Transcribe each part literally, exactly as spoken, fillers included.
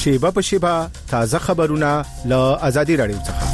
شیبه په شیبه تازه خبرونه له آزادي رادیو څخه.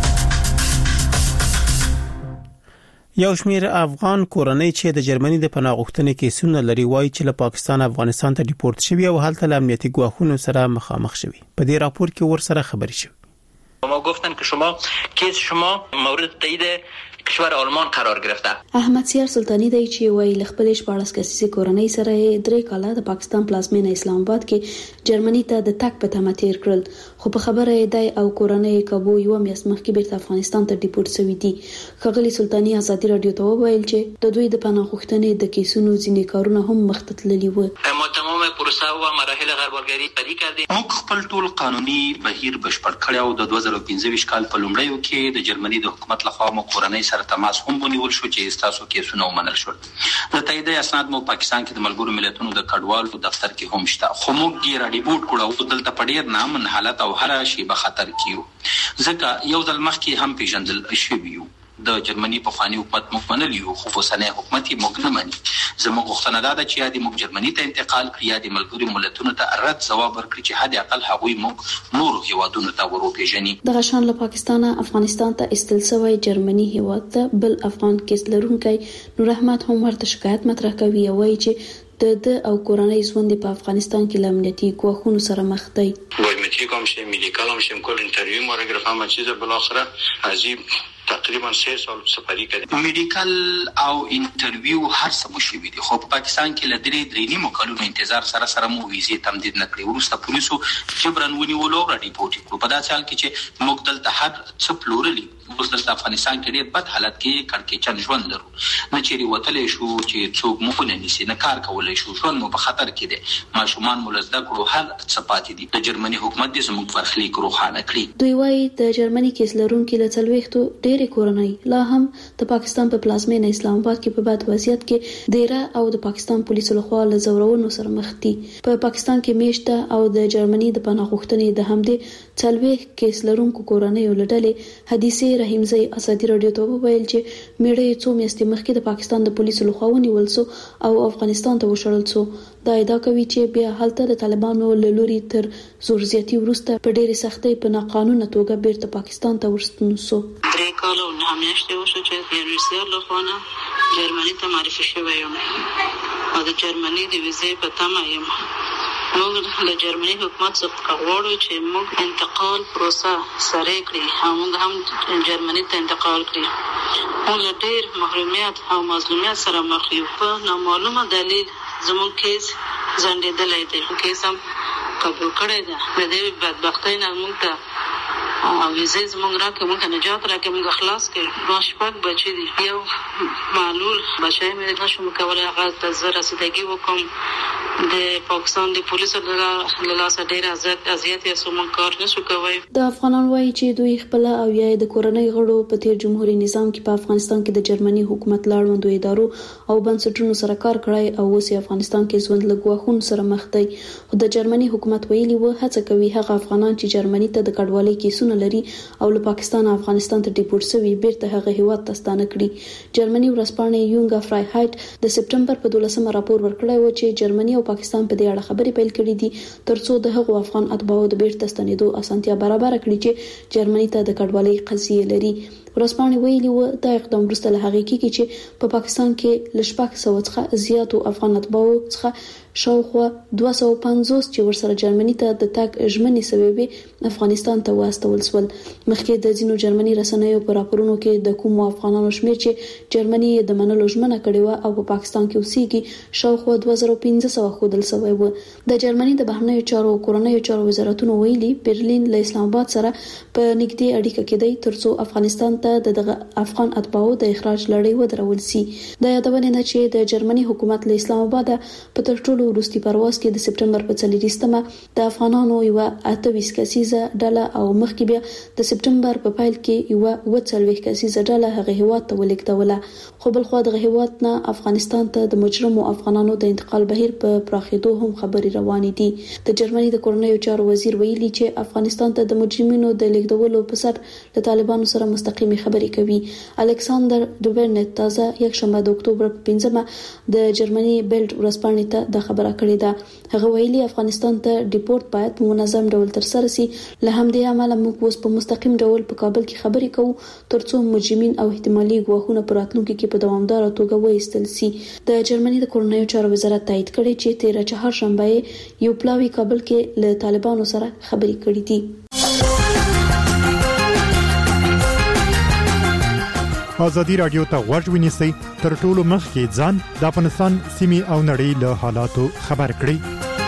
یو شمېر افغان کورنۍ چې د جرمني د پناه غوښتنې کیسونه لري وایي چې له پاکستان افغانستان ته ډیپورت شوی او هلته له امنیتي ګواښونو سره مخامخ شوی. په دې راپور کې ورسره خبري شوی. ما گفتن که شما کیس شما مورد تایید کشور آلمان قرار گرفته. احمد سیار سلطانی دی چې وایي ل خپل شپږ کسیزه کورنۍ سره درې کاله د پاکستان پلازمینه اسلام آباد کې جرمني ته د تک په تمه تیر کړل، خو په خبره دی او کورنۍ کابو یو میاشت مخکې بیرته افغانستان ته ډیپورت شوی دي. خغلی سلطانی آزادي رادیو ته وویل چې د دوی د پناه غوښتنې د کیسونو ځینې کارونه هم مخته تللي وو. ما تمام پروسه او مراحل غربالګری طی کړې. موږ خپل ټول قانوني بهیر بشپړ کړی او د دوه زره پنځه کال په لومړیو کې د جرمني د حکومت لخوا مو کورنۍ سره تماس هم ونیول شو چې تاسو کیسونه ومنل شول. د تایید اسناد مو پاکستان کې د ملګرو ملتونو د کډوالو دفتر کې هم شته، خو موږ یې راډي بوټ کړو دلته په ډیر نامن حالت او هر شی به خطر کیو ځکه یو ځل مخکې هم پیژندل شوی یو. د جرمني په خواني حکومت موږ منل یو، خو اوسنۍ حکومت یې موږ نه مني. زموږ غوښتنه ده چې یا دې موږ جرمني ته انتقال کړی یا دې ملګرو ملتونو ته رد ځواب ورکړي چې حد اقل هغوی موږ نورو هیوادونو ته وروپېژني. دغه شان له پاکستانه افغانستان ته استل شوی جرمني هیواد ته بل افغان کیس لرونکی نور احمد هم ورته شکایت مطرح کوي او وایي چې د د او کورنۍ ژوند په افغانستان کې لامنیتي ګواښونو سره مخ دی. بایومتریک هم شه، میدیکال هم شه، کل انترویو ما را گرفت، همه چیز بالاخره عجیب تقریبا سه سال سفری کړی. میډیکل او انټرویو هر څه مو شوي دي، خو په پاکستان کې له درې درې نیمو کلونو انتظار سره سره مو ویزې تمدید نه کړې. وروسته پولیسو جبرن ونیولو او راډیپورټ کړو. په داسې حال کې چې موږ دلته هر څه پلورلي، اوس دلته افغانستان کې ډېر بد حالت کې کړکېچن ژوند لرو، نه چیرې وتلی شو چې څوک مو ونه نیسي، نه کار کولی شو، ژوند مو په خطر کې دی. ماشومان مو له زده کړو هر څه پاتې دي. د جرمني حکومت دې زموږ برخلیک روښانه کړي. دوی وایي د جرمني کیس لرونکي له څلوېښتو ډېرې کورنۍ لا هم د پاکستان په پلازمینه اسلام آباد کې په بد وضعیت کې دیره او د پاکستان پولیسو لخوا له زورونو سره مخ دي. په پاکستان کې میشته او د جرمني د پناه غوښتنې د همدې څلوېښت کیس لرونکو کورنۍ لړلې حدیثه رحیمزی آزادي رادیو ته وویل چې میړه څو میاشتې مخکې د پاکستان د پولیسو لخوا ونیول شو او افغانستان ته وشړل شو. دا ادعا کوي چې بیا هلته د طالبانو له لوري تر زور زیاتی وروسته په ډېرې سختۍ په ناقانونه توګه بیرته پاکستان ته ورستون شو. درې کاله او نه میاشتې وشو چې د یونیورسيټي له خوا نه جرمني ته معرفي شوی یم او د جرمني د ویزې په تمه یم. موږ له جرمني حکومت څخه غواړو چې موږ انتقال پروسه سره کړي او موږ هم جرمني ته انتقال کړي. موږ ډېر محرومیت او مظلومیت سره مخ یو. په نامعلومه دلیل زموږ کیس ځنډېدلی دی، کیس هم قبول کړی ده. د دې بدبختۍ نه موږ ته ویزې زموږ راکړې، موږ ته نجات راکړې، موږ خلاص کړې. ما شپږ بچي دي، یو معلول بچی مې نه شم کولی هغه ته زه رسیدګي وکړم. د پاکستان د پولیسو له لاسه ډېر اذیت یې سو، موږ کار نه شو کولی. د افغانان وایي چې دوی خپل او یا د کورنۍ غړو په تیر جمهوریت نظام کې په افغانستان کې د جرمني حکومت لاړوندو ادارو او بنسټونو سره کار کړی او اوس افغانستان کې ژوند له ګواښونو سره مخ دی. خو د جرمني حکومت ویلي و هڅه کوي هغه افغانان چې جرمني ته د کډوالۍ کیسونه لري او له پاکستان افغانستان ته ډیپورت شوي بیرته هغه هیواد ته ستانه کړي. جرمني ورځپاڼه یونګا فرایهایټ د سپټمبر په دولسمه راپور ورکړی و چې جرمني او پاکستان په دې اړه خبرې پیل کړې دي ترڅو د هغو افغان اتباعو د بیرته ستنېدو اسانتیا برابر کړي چې جرمني ته د کډوالۍ قضیه لري. ورځپاڼې ویلي و دا اقدام وروسته له هغې کېږي چې په پاکستان کې له شپږ سوه څخه زیاتو افغان اتباعو څخه شاوخوا دوه سوه پنځوس چې ورسره جرمني ته د تګ ژمنې سوي افغانستان ته واستول شول. مخکې د ځینو جرمني رسنیو په راپورونو کې د کومو افغانانو شمېر چې جرمني د منلو ژمنه کړې وه او په پاکستان کې اوسېږي شاوخوا دوه زره پنځه سوه ښودل شوی و. د جرمني د بهرنیو چارو او کورنیو چارو وزارتونو ویلي برلین له اسلام آباد سره په نږدې اړیکه کې دی ترڅو افغانستان ته د دغه افغان اتباعو د اخراج لړۍ ودرول شي. د یادونه نه چې د جرمني حکومت له اسلام آباد په تر ټولو وروستي پرواز کې د سپټمبر په څلوېښتمه د افغانانو یو اته ویشت کسیزه ډله او مخکې بیا د سپټمبر په پیل کې یو اوه څلوېښت کسیزه ډله هغه هیواد ته ولېږدوله. خو بل خو دغه هیواد نه افغانستان ته د مجرمو افغانانو د انتقال بهیر په پراخېدو هم خبرې روانې دي. د جرمني د کورنیو چارو وزیر ویلي چې افغانستان ته د مجرمینو د لیږدولو په سر د طالبانو سره مستقیم نامې خبرې کوي. الکساندر دوبرنټ تازه یک شنبه د اکتوبر په پنځمه د جرمني بیلډ ورځپاڼې ته د خبره کړې ده. هغه ویلي افغانستان ته ډیپورت باید په منظم ډول ترسره شي. له همدې امله موږ اوس په مستقیم ډول په کابل کې خبرې کوو ترڅو مجرمین او احتمالي ګواښونه په راتلونکي کې په دوامداره توګه وایستل شي. د جرمني د کورنیو چارو وزارت تایید کړی چې تیره چهارشنبه یو پلاوی کابل کې له طالبانو سره خبرې کړې دي. ازادي رادیو ته غوږ ونیسئ تر ټولو مخکې ځان د افغانستان سیمې او نړۍ له حالاتو خبر کړئ.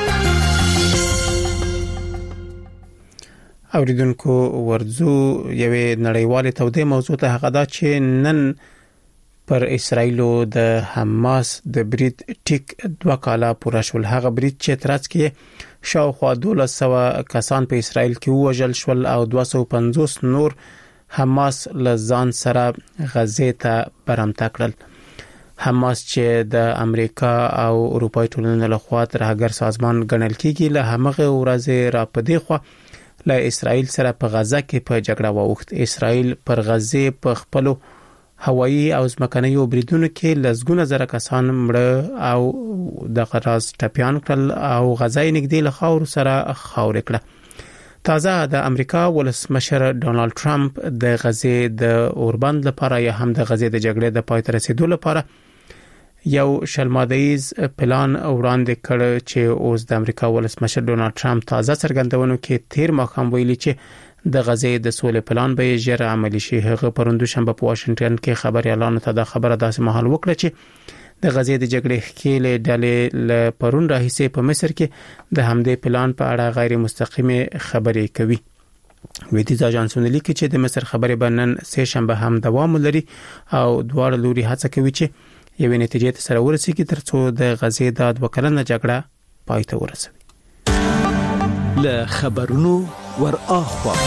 اوریدونکو ورځو یوې نړیوالې تودې موضوع ته هغه دا چې نن پر اسرایلو د حماس د برید ټیک دوه کاله پوره شول. هغه برید چې ترڅ کې شاوخوا دولس سوه کسان په اسرایل کې وژل شول او دوه سوه پنځوس نور حماس له ځان سره غزې ته برمته کړل. حماس چې د امریکا او اروپای ټولنې لخوا ترهګر سازمان ګڼل کیږي له همغه ورځې را پدې خو له اسرائیل سره په غزه کې په جګړه واوښت. اسرائیل پر غزې په خپل هوایي او ځمکنیو بریدونو کې لزګونه زره کسان مړه او د غراز ټپيان کړل او غزه یې نږدې له خاور سره خاور کړه. تازه د امریکا ولسمشر ډونالد ټرمپ د غزې د اوربند لپاره یا هم د غزې د جګړې د پای ته رسیدو لپاره یو شلمادهیز پلان وړاندې کړ چې اوس د امریکا ولسمشر ډونالد ټرمپ تازه څرګندونه کې تیر ماښام ویلي چې د غزې د سولې پلان به ژر عملي شي. هغه پروندو شنبه په واشنگټن کې خبري اعلان ته د خبره داسې مهال وکړه چې د غزې د جګړې ښکېلې ډلې له پرون راهیسې په مصر کې د همدې پلان په اړه غیر مستقیمه خبرې کوي. ویدیز اژانسونه لیکي چې د مصر خبرې بنن سه شنبه هم دوام لري او دواړه لوري هڅه کوي چې یوې نتیجې ته سره ورسیږي ترڅو د غزې د دوه کلنه جګړه پای ته ورسوي. له خبرونو ور اخوا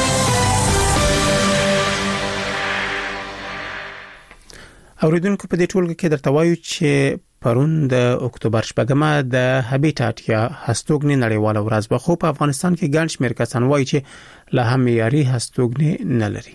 اوریدونکو په دې ټولګه کې درته وایو چې پرون د اکتوبر شپږمه د هابیټاټ یا هستوګنې نړیواله ورځ وه، خو په افغانستان کې ګڼ شمېر کسان وایي چې لا هم معیاري هستوګنې نه لري.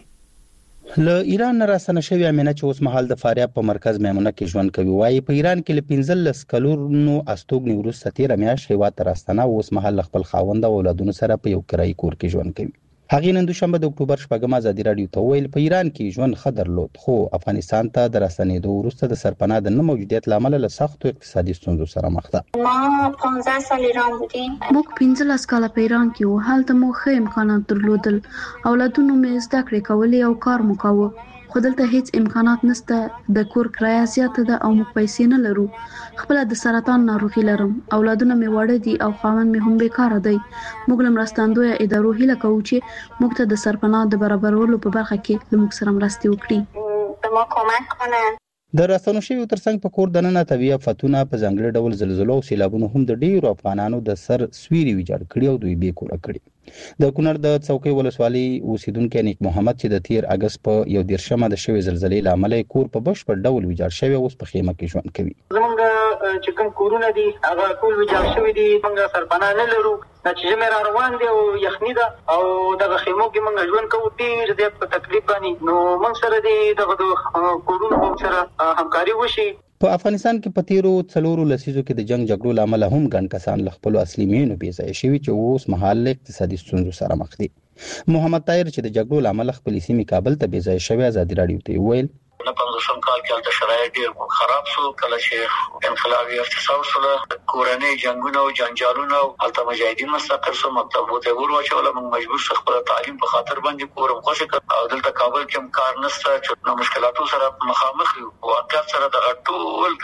له ایران نه راستنه شوې امینه چې اوس مهال د فاریاب په مرکز میمونه کې ژوند کوي وایي په ایران کې له پنځلس کلونو هستوګنې وروسته تیره میاشت هیواد ته راستنه اوس مهال خپل خاوند او اولادونو سره په یو کرایي کور کې ژوند کوي. هغه نن دوشنبه د اکتوبر شپږمه ازادي رادیو ته ویل په ایران کې ژوند ښه درلود خو افغانستان ته د راستنېدو وروسته د سرپناه د نه موجودیت لامل له سختو اقتصادي ستونزو سره مخ ده. ما پنځه سال ایران بودیم. موږ پنځلس کاله په ایران کې وو. هلته مو ښه امکانات درلودل. اولادونو مې زده کړې کولې او کار مو کاوه. خو دلته هیڅ امکانات نشته. د کور کرایه زیاته ده او موږ پیسې نه لرو. خپل د سرطان ناروغي لرم. اولادونه مې وړه دي او خاوند مې هم بیکاره دی. موږ له مرستندویه ادارو هیله کوو چې موږ ته د سرپناه د برابرولو په برخه کې له موږ سره مرستې وکړي. ما کمک کنن. د راستنو شویو ترڅنګ په کور دننه طبیعي آفتونه په ځانګړي ډول زلزلو او سیلابونو هم د ډیرو افغانانو د سر سویری ویجاړ کړي او دوی بې کوره کړي. د کونړ د څوکۍ ولسوالۍ اوسیدونکو نیک محمد چې د تیر اگست په یو دیرشمه د شوی زلزلې لامل کور په بشپړ ډول ویجاړ شوی اوس په خیمه کې ژوند کوي. زمونږ چې کوم کورونه دي هغه ټول ویجاړ شوی دي. موږ سرپناه نه لرو. چې زموږ را روان دي او یخني ده او دغه خیمو کې موږ ژوند کوو. ډیر زیات په تکلیف باندې نو موږ سره دي دغه کورونو سره همکاري وشي. په افغانستان کې په تیرو څلورو لسیزو کې د جنگ جګړو لامل هم ګڼ کسان له خپل اصلي مینو بې ځایه شوي چې اوس مهال اقتصادي ستونزو سره مخ دي. محمد طاهر چې د جګړو لامل خپل سیمې کابل ته بې ځایه شوی ازادي رادیو ته ویل نه پنځوسم کال کې د شرایط ډیر خراب شو. کله چې انقلابي اقتصاد سره کورنۍ جنگونه او جنجالونه او الته مجاهدین مستقر شو مکتب ته ورواچول. موږ مجبور شو خپل تعلیم په خاطر باندې کورم خوشی کړ او دلته کابل کې هم کار نشته چې نو مشکلاتو سره مخامخ یو او اکثر سره د ټول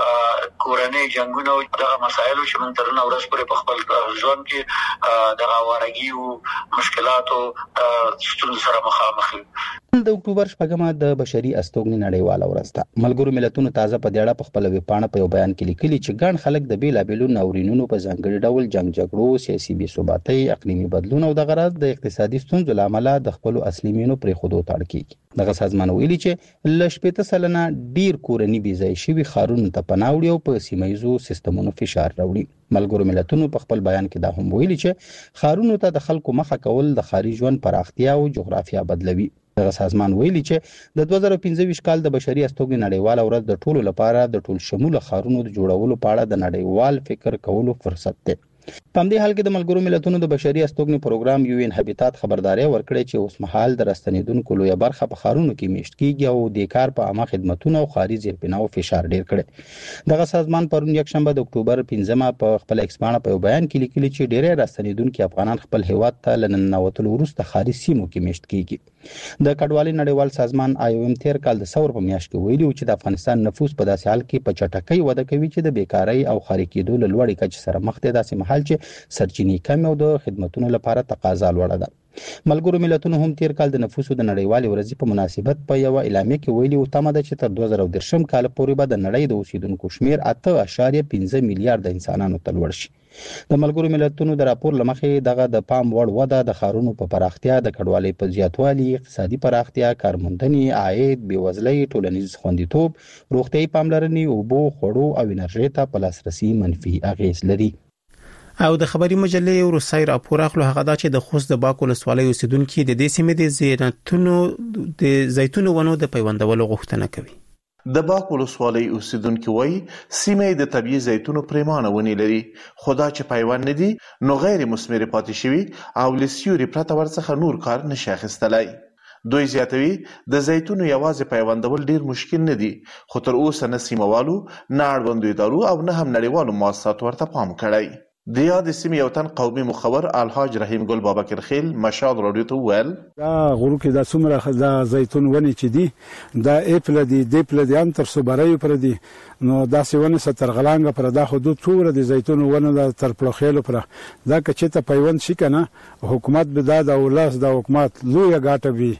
کورنۍ جنگونه او د مسایلو چې موږ ترنه ورځ پورې په خپل ځوان کې د غوارګي او مشکلاتو ستونزو سره مخامخ یو. د اکتوبر شپږمه د بشري استوګنې نړیواله ورځ ده. ملګرو ملتونو تازه په دې اړه په خپل ویبپاڼه په یو بیان کې لیکلي چې ګڼ خلک د بیلابیلو ناورینونو په ځانګړي ډول جنگ جګړو، سیاسي بې ثباتۍ، اقلیمي بدلون او د غرض د اقتصادي ستونزو له امله د خپلو اصلي مینو پرېښودو ته اړ کېږي. دغه سازمان ویلي چې له شپېته سلنه ډیر کورني بې ځایه شوي ښارونو ته پناه وړي او په سیمه ییزو سیستمونو فشار راوړي. ملګرو ملتونو په خپل بیان کې دا هم ویلي چې ښارونو ته د خلکو مخه کول د ښاري ژوند پراختیا او جغرافیا بدلوي. دغه سازمان ویلي چې د دوه زره پنځه کال د بشري استوګنې نړیواله ورځ د ټولو لپاره د ټول شموله ښارونو د جوړولو په اړه د نړیوال فکر کولو فرصت دی. په همدې حال کې د ملګرو ملتونو د بشري استوګنې پروګرام یو ان هابیتات خبرداري ورکړې چې اوس مهال د راستنیدونکو لویه برخه په ښارونو کې میشت کیږي او د کار په عامه خدماتو او خاري زیربناو فشار ډیر کړي. دغه سازمان پرون یکشنبه د اکتوبر پنځمه په خپل ایکسپانه په بیان کې لیکلي چې ډېری راستنیدونکو افغانان خپل هیواد ته لننوتلو وروسته خاري سیمو کې میشت کیږي. د کډوالۍ نړیوال سازمان آی او ام تیر کال د ثور په میاشت کې ویلي چې د افغانستان نفوس په داسې حال کې په چټکۍ وده کوي چې د بیکارۍ او خاري کېدو له لوړې کچې سره مخ دي، داسې مهال چې سرچینې کم او د خدماتو لپاره تقاضا لوړه ده. ملګرو ملتونو هم تیر کال د نفوسو د نړیوالې ورځې په مناسبت په یو اعلامیه کې ویلي و تمه ده چې تر دوه زره دېرشم کال پورې به د نړۍ د اوسیدونکو شمیر اته اعشاریه پنځه میلیارډ انسانانو ته لوړ شي. د ملګرو ملتونو د راپور لمخې دغه د پام وړ وده د ښارونو په پراختیا، د کډوالۍ په زیاتوالي، اقتصادي پراختیا، کارموندنې، عاید، بېوزلۍ، ټولنیز خوندیتوب، روغتیايي پاملرنې، اوبو، خوړو او انرژۍ ته په لاسرسي منفي اغېز لري. او د خبري مجلې روسي راپور اخلو هغه دا چې د خوست د باک ولسوالۍ اوسیدونکو د دې سیمې د زیتونو د زیتون ونو د پیوندولو غوښتنه کوي. د باک ولسوالۍ اوسیدونکو وایي سیمه د طبيعي زیتونو پریمانه ونی لري، خدا چې پیوند ندي نو غیر مثمر پاتې شوی او لسیوري پرته ورڅخه نور کار نشي اخیستلای. دوی زیاتوي د زیتونو یوازې پیوندول ډیر مشکل نه دي، خو تر اوسه نه سیموالو، نه اړوندو ادارو او نه هم نړیوالو مؤسساتو ورته پام کړی. د یاد سیمې یو تن قومي مخبر الحاج رحیم ګل بابکر خیل مشال رادیو ته ویل دا غرو کې د څومره د زیتون ونې چې دي دا اپل دي د اپل دي ان تر صبرای پر دي نو دا سیونه ستر غلانګه پر دا حدود څوره د زیتون ونه د تر پلوخېلو پر دا کچې ته پیوند شي کنه حکومت به دا د ولس د حکومت لوی غاټه وي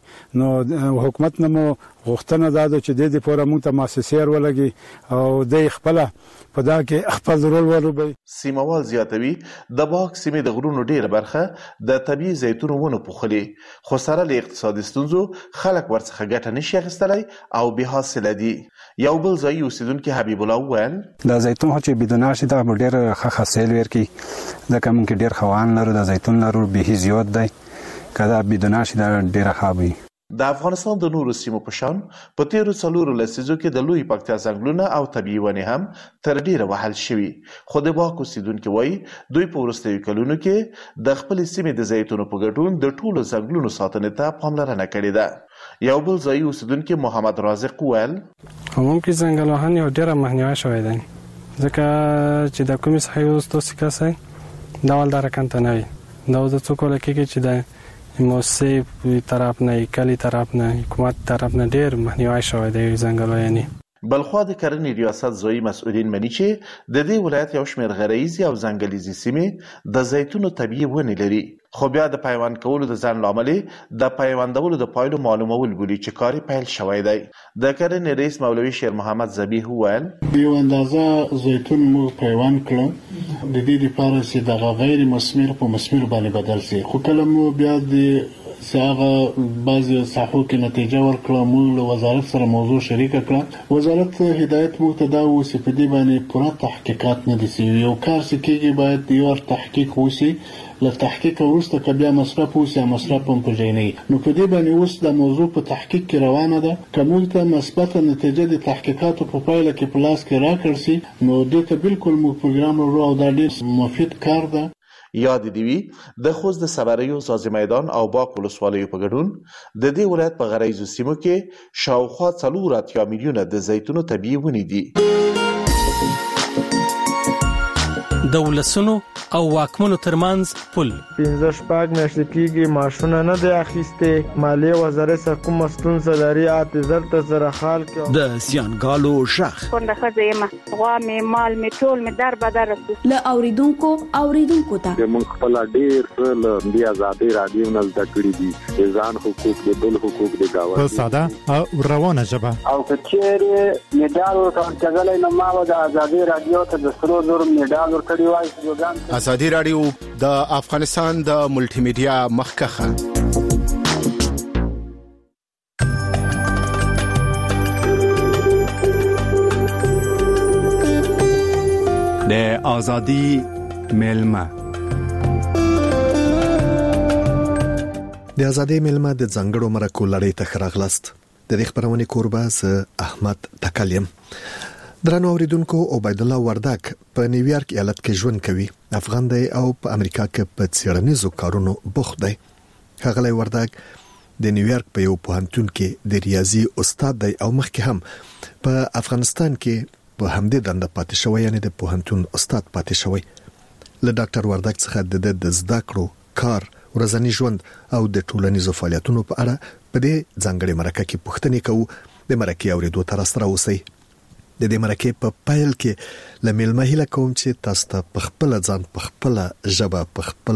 نو حکومت نمو غوښتنه دا چې د دې پوره مونږ ته مؤسسیر ولګي او د خپل په دا کې خپل رول ولوبي. سیموال زیاتوي د باک سیمې د غرونو ډیره برخه د طبيعي زیتونو ونه پوخلي، خو سره له اقتصادي ستونزو خلک ورڅخه ګټه نشي اخیستلای او به حاصل دي. یو بل ځای اوسیدونکو حبیب الله وویل د زیتون چې بدون شي دا ډیر ښه حاصل ورکي، دا کوم کې ډیر خوان لرو د زیتون لرو به زیات دی، کله بدون شي دا ډیر ښه. د افغانستان د نورو سیمو په شان په تیرو څلورو لسیزو کې د لوی پکتیا ځنګلونه او طبيعي ونې هم تر ډیره وهل شوي، خو د باک اوسیدونکو وایي دوی په وروستیو کلونو کې د خپل سیمې د زیتونو په ګډون د ټولو ځنګلونو ساتنې ته پاملرنه کړې ده. یو بل ځای اوسیدونکو محمد رازق ویل ممکن ځنګل وهنې یو ډیره مخنیوي شوی دی ځکه چې د کومې څخه یو ستاسو کسای دا ول درکان ته نه وي دا د څوک لکه چې د موسسې طرف نه کلی طرف نه حکومت طرف نه ډیر مخنیوي شوی دی ځنګلوي. بلخوا د کرنې ریاست ځایي مسؤلین مني چې د دې ولایت یو شمېر غرایزي او ځنګلیزي سیمې د زیتونو طبيعي ونې لري، خو بیا د پیوند کولو د ځنډ له امله د پیوندولو د پایلو معلومول بولي چې کار پیل شوی دی. د کرنې رئیس مولوي شیر محمد ذبیح وویل یو اندازه زیتون مو پیوند کړو د دې لپاره چې د غیر مثمر په مثمر باندې بدل شي، خو کله مو بیا د ساغه بعضی ساحو کې نتیجه ورکړه، موږ له وزارت سره موضوع شریک کړه. وزارت هدایت مو ته دا و چې په دې باندې پوره تحقیقات نه دي شوي، یو کار چې کېږي باید یو تحقیق وشي، له تحقیق وروسته که بیا مصرف وشي مصرف هم پوجي نه نو په دې باندې اوس د موضوع په تحقیق کې روانه ده. که موږ ته مثبته نتیجه د تحقیقاتو په پایله کې په لاس کې راکړل شي نو دې ته بالکل موږ پروګرام ورو او دا ډېر مفید کار ده. یاد دی وی د خوست د صبریو سازي میدان او باک ولسوالیو په ګډون د دې ولایت په غرایزو سیمو کې شاوخوا څلور اتیا میلیونه د زیتونو طبيعي ونې دي. د ولسونو او واکمنو ترمنځ پل پنځه شپږ میاشتې کېږي ماشونه نه دی اخیستې، مالیې وزارت سره کومه ستونزه لري اعتذار ته سره حال کې د زیانګالو شخ څنګه خځه ما غوا مې مال مې ټول مې در بدر له اوریدونکو اوریدونکو ته موږ خپل ډیر څه د آزادۍ رادیو نه زده کړی دي، ځان حقوق د بل حقوق د گاوند په ساده او روانه ژبه او کچېره میډال ورکړل نو ما د آزادۍ رادیو ته د سرو زر میډال ورکړی وای. آزادی رادیو د افغانستان د ملټي میډیا مخکخه د ازادي ملما د ازادۍ ملما د ځنګړو مرکو لړۍ ته خراغلاست. د دې خبرونه کوربه ز احمد تکلیم. درنو اوریدونکو، عبید الله وردک په نیویارک ایالت کې ژوند کوي. افغان دی او په امریکا کې په څیړنیزو کارونو بوخت دی. هغه وردک د نیویارک په یو پوهنتون کې د ریاضي استاد دی او مخکې هم په افغانستان کې په همدې دنده پاتې شوی، یعنی د پوهنتون استاد پاتې شوی. له ډاکټر وردک څخه د زده کړو، کار، ورځنی ژوند او د ټولنیزو فعالیتونو په اړه په دې ځانګړي مرکه کې پوښتنې کوو. د مرکې اوریدو تر سره اوسئ. د دې مرکې په پایل کې له میلمه هیله کوم چې تاسو ته په خپل ځان، په خپل ژبه، په خپل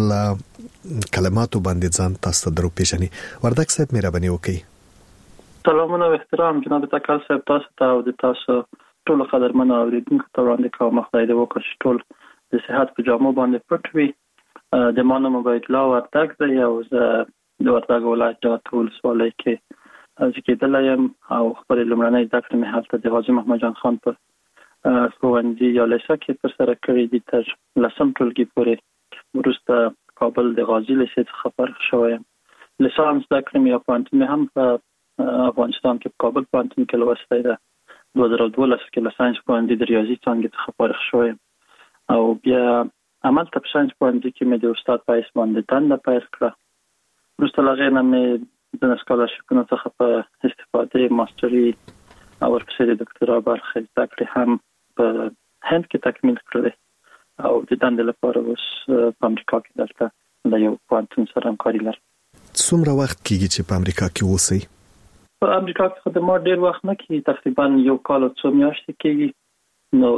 کلماتو باندې ځان تاسو ته درو پیژني. وردک صاحب مهرباني وکړئ. سلامونه او احترام جناب تکل صاحب، تاسو ته او د تاسو ټول قدرمنو اوریدونکو ته وړاندې کوم. خدای دې وکړي چې ټول د صحت په جامو باندې پټ وي. د ما نوم عبید الله وردک دی او زه د وردګ ولایت جغتو ولسوالۍ کې زیږیدلی یم او خپل لومړنۍ زده کړې مې هلته د غازي محمد جان خان په ښوونځي یا لیسه کې ترسره کړې دي تر لسم ټولګي پورې. وروسته کابل د غازي لیسې څخه فارغ شوی یم. لیسانس زده کړې مې یا پوهنتون مې هم په افغانستان کې په کابل پوهنتون کې لوستی ده. دوه زره دولس کې له ساینس پوهنځي د ریاضي څانګې څخه فارغ شوی یم او بیا همالته په ساینس پوهنځي کې مې د استاد په حیث باندې دنده پیل کړه. وروسته له هغې نه مې د سکالرشیپونو څخه په استفادې ماستري او ورپسې د دکتورا برخې زده کړې هم په هند کې تکمیل کړلې او د دندې لپاره اوس په امریکا کې دلته له یو پوهنتون سره همکاري لرم. څومره وخت کېږي چې په امریکا کې اوسئ؟ په امریکا کې خو د ما ډېر وخت نه کېږي، تقریبا یو کال او څو میاشتې کېږي. نو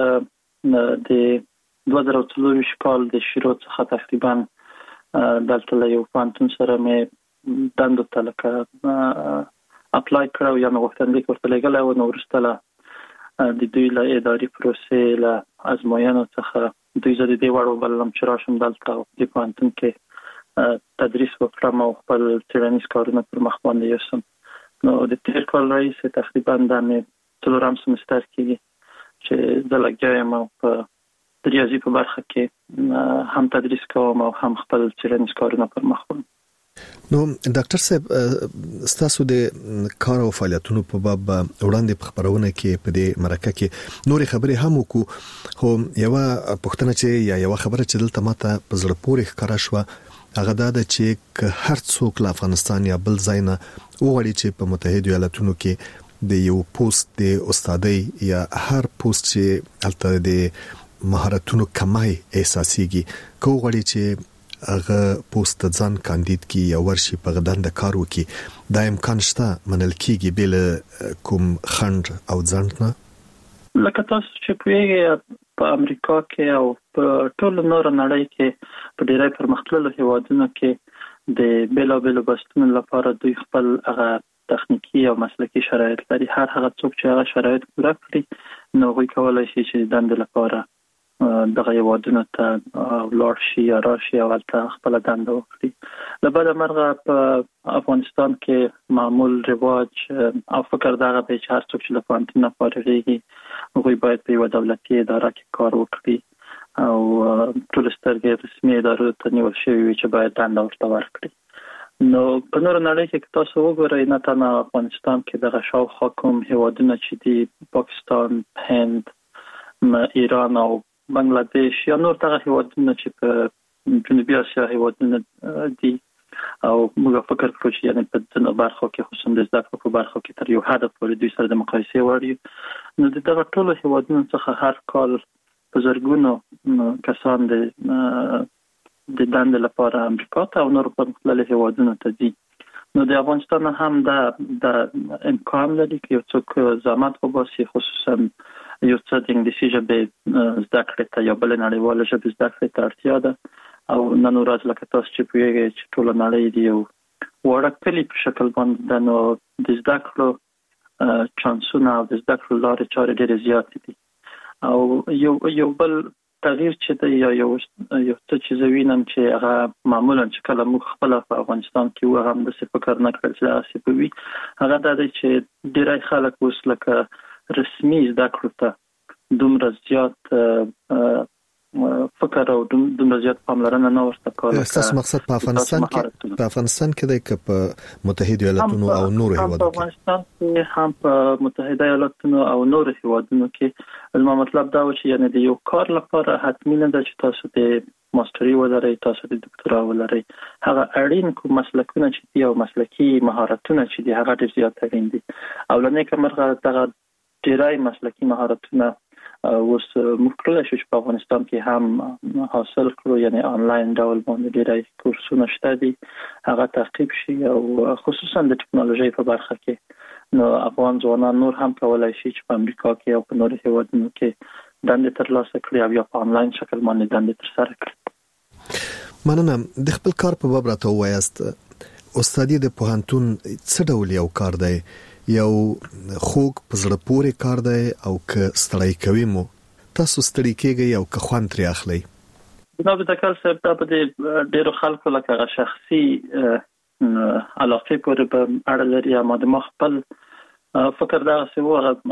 زه د دوه زره څلورویشت کال د شروع څخه تقریبا دلته له یو پوهنتون سره مې دندو ته لکه اپلای کړو یا مې غوښتنلیک ورته لېږلی و. نو وروسته له د دوی له اداري پروسې له ازموینو څخه دوی زه د دې وړ وبللم چې راشم دلته او دې پوهنتون کې تدریس وکړم او خپل څېړنیز کارونه پر مخ باندې یوسم. نو د تېر کال راهیسې تقریبا دا مې څلورم سمستر کېږي چې زه لګیا یم او په د ریاضي په برخه کې هم تدریس کوم او هم خپل څېړنیز کارونه پر مخ وړم. نو ډاکټر صاحب، ستاسو د کار او فعالیتونو په باب وړاندې په خبرونه کې په دې مرکه کې نورې خبرې هم وکړو، خو یوه پوښتنه چې یا یوه خبره چې دلته ماته په زړه پورې ښکاره شوه هغه دا ده چې که هر څوک له افغانستان یا بل ځای نه وغواړي چې په متحدو ایالتونو کې د یو پوسټ د استادۍ یا هر پوسټ چې هلته د مهارتونو کمای احساسيږي، که وغواړي چې هغه پوسټ ځان کاندید کی یا ورشي په غدان د کار وکي، دا امکان شته منل کیږي بل کوم خند او ځند نه؟ لکه تاسو چې پوهیږئ په امریکا کې او په ټول نور نړۍ کې په ډیری پرمختللو هیوادونو کې د بیلابیلو بستونو لپاره دوی خپل هغه تخنیکی او مسلکی شرایط لري. هر هغه څوک چې هغه شرایط پوره کړي نو هغوی کولی شي چې د دندې لپاره دغه هیوادونو ته ولاړ شي یا راشي او هلته خپله دنده وکړي. له بده مرغه په افغانستان کې معمول رواج او فکر دغه دی چې هر څوک چې له پوهنتون نه فارغېږي هغوی باید په یوه دولتي اداره کې کار وکړي او ټول سترګې رسمي ادارو ته نیول شوي وي چې باید دنده ورته ورکړي. نو په نورو نړۍ کې که تاسو وګورئ، نه تنها افغانستان کې دغه شاوخوا کوم هیوادونه چې دي، پاکستان، هند، ایران او بنگلاديش یا نور دغه هیوادونه چې په جنوبي اسیا هیوادونه دي او موږ فکر کوو چې یعنې په ځینو برخو کې خصوصا د زده کړو په برخو کې تر یو حده پورې دوی سره د مقایسې وړ یو. نو د دغه ټولو هیوادونو څخه هر کال په زرګونو کسان د د دندې لپاره امریکا ته او نورو پرمختللو هیوادونو ته ځي. نو د افغانستان هم دا د امکان لري چې یو څوک زحمت وباسي، خصوصا یو څه د انګلیسي ژبې زده کړې ته یا بلې نړیواله ژبې زده کړې ته اړتیا ده او نن ورځ لکه تاسو چې پوهیږئ چې ټوله نړۍ د یو وړه کلي په شکل باندې ده، نو د زده کړو چانسونه او د زده کړو لارې چارې ډېرې زیاتې دي. او یو یو بل تغییر چې دی یا یو یو څه چې زه وینم چې هغه معمولا چې کله موږ خپله په افغانستان کې وو هم داسې فکر نه کړل چې داسې به وي، هغه دا دی چې ډېری خلک اوس لکه رسمي زده کړو ته دومره زیات فکر او د زیات پاملرنه نه ورته کوله. تاسو مقصد په افغانستان کې په افغانستان کې د کپ متحده ایالاتونو او نورو هیوادونو په افغانستان کې هم په متحده ایالاتونو او نورو هیوادونو کې زما مطلب دا و چې یعنی د یو کار لپاره حتمی نه ده چې تاسو د ماستری ولرئ، تاسو د دکتورا ولرئ. هغه اړین کوم مسلکونه چې دی او مسلکی مهارتونه چې دی هغه ډیر زیات اړین دي. او لنه کومه دغه ډیرای مسلکی مهارتونه اوس موږ کولای شو چې په افغانستان کې هم حاصل کړو، یعنی آنلاین ډول باندې ډیرای کورسونه شته دي، هغه تعقیب شي او خصوصا د ټکنالوژي په برخه کې نو افغان ځوانان نور هم کولای شي چې په امریکا کې او په نورو هیوادونو کې دندې ترلاسه کړي او یا په آنلاین شکل باندې دندې ترسره کړي. مننه. د خپل کار په باب راته وایاست، استادي د پوهنتون څه ډول یو کار دی؟ یو خوږ پزړه پورې کار دی او که ستړی کوي مو تاسو ستړی کېږئ او که خوان ترې اخلي؟ جناب ډاکټر صاحب دا په ډیرو خلکو لکه شخصي علاقه پورې په اړه لري. اما د خپل فکر دا څه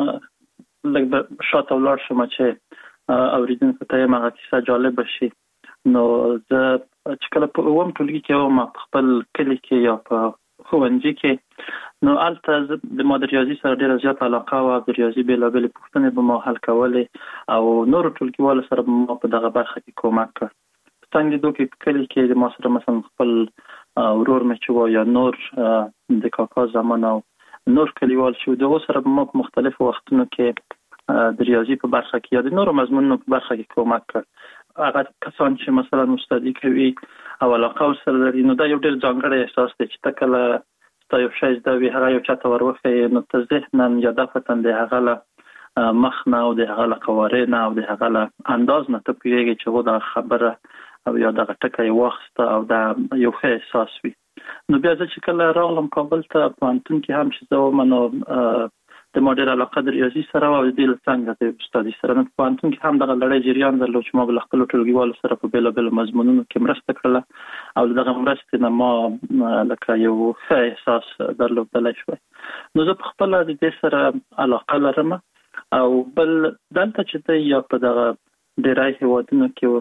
وغه لکه شاته ولر شم چې اوریدونکو ته ما کیسه جالب شي. نو زه چې کله په ووم ټولګي کې وم په خپل کلی کې یا په ښوونځي کې، نو البته د ما د ریاضي سره ډیره زیاته علاقه او د ریاضي بیلابل پوښتنې به ما حل کولې او نور ټولګیوالو سره به ما په دغه برخه کې کومک کړ. څنګه دوی په کلی کې د ما سره مثلا خپل ورور مې چې و یا نور د کاکا زمان او نور کلیوال چې دغه سره به ما په مختلفو وختونو کې د ریاضي په برخه کې یا د نورو مضمونونو په برخه کې کومک کړ. هغه کسان چې مثلا استادي کوي او علاقه سره لري، نو دا یو ډېر ځانګړی احساس دی چې تکله تا یو شای زده وي هغه یو چاته وروخی نو ته ذهناً یا دفتن د هغه له مخ نه او د هغه له قواره نه او د هغه له انداز نه ته پوهېږي چې هو دا خبره او یا دغه ټکی واخسته او دا یو ښه احساس وي. نو بیا زه چې کله راغلم کابل ته پوهنتون کې هم چې زه وم نو د ما ډېره علاقه د ریاضي سره او د دې له څنګه د استادي سره. نو پوهنتون کې هم دغه لړۍ جریان درلود چې ما به له خپلو ټولګیوالو سره په بېلابېلو مضمونونو کې مرسته کړله او د دغه مرستې نه ما لکه یو ښه احساس درلودلی شوی. نو زه په خپله د دې سره علاقه لرم او بل دلته چې دی یا په دغه ډېری هیوادونو کې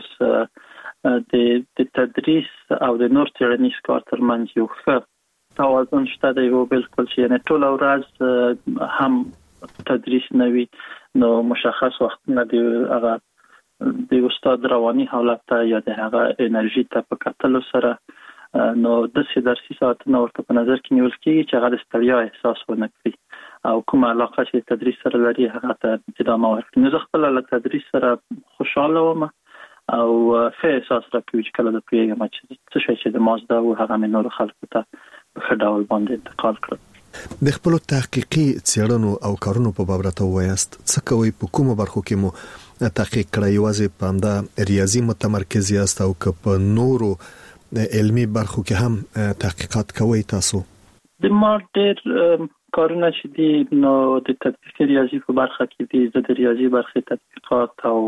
اوس د تدریس او د نور څېړنیز کار ترمنځ یو ښه توازن شته دی. یو بالکل چې یعنی ټوله ورځ هم تدریس نه وي، نو مشخص وختونه دی هغه د استاد رواني حالت ته یا د هغه انرژي ته په کتلو سره نو د سې درسي ساعتونه ورته په نظر کې نیول کېږي چې هغه د ستړیا احساس ونه کړي او کومه علاقه چې تدریس سره لري هغه ته ادامه ورکړي. نو زه خپله له تدریس سره خوشحاله وم او ښه احساس راکوي چې کله د پوهېږم چې څه شی چې د ما زده و هغه مې نورو خلکو ته په ښه ډول باندې انتقال کړل. د خپلو تحقیقي څېړنو او کارونو په باب راته ووایاست، څه کوئ؟ په کومو برخو کې مو تحقیق کړی؟ یوازې په همدا ریاضي متمرکز یاست او که په نورو علمي برخو کې هم تحقیقات کوئ تاسو؟ د ما ډېر کارونه چې دي نو د تطبیقي ریاضي په برخه کې دي. زه د ریاضي برخې تطبیقات او